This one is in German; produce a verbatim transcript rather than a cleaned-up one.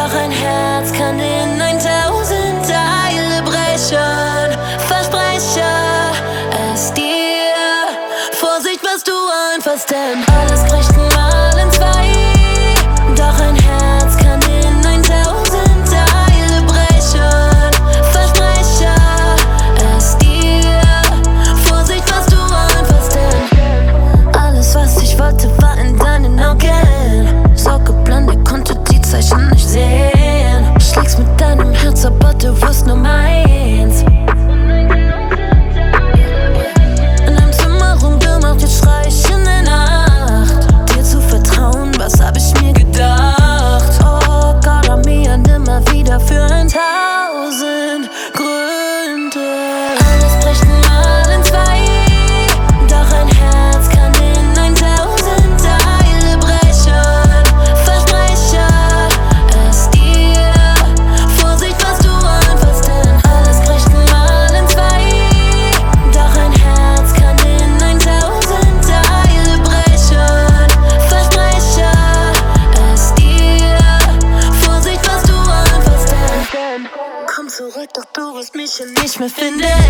Doch ein Herz kann in ein tausend Teile brechen. Verspreche es dir. Vorsicht, was du anfasst, denn alles bricht mal in zwei. Doch ein Herz kann in ein tausend Teile brechen. Verspreche es dir. Vorsicht, was du anfasst, denn alles, was ich wollte, war in deinen Augen. So geblendet, konnte die Zeichen nicht sehen. Schlägst mit deinem Herz, aber du wirst nur meins. In deinem Zimmer rumgemacht, jetzt schrei ich in der Nacht. Dir zu vertrauen, was hab ich mir gedacht? Oh Gott, an mir und immer wieder für ein tausend Gründe. Alles bricht mal in zwei. Doch ein Herz kann in ein tausend Teile brechen. Verspreche es dir. Vorsicht, was du anfasst, denn alles bricht mal in zwei. Doch ein Herz kann in ein tausend Teile brechen. Verspreche es dir. Vorsicht, was du anfasst, denn komm zurück, doch du wirst mich hier nicht mehr finden.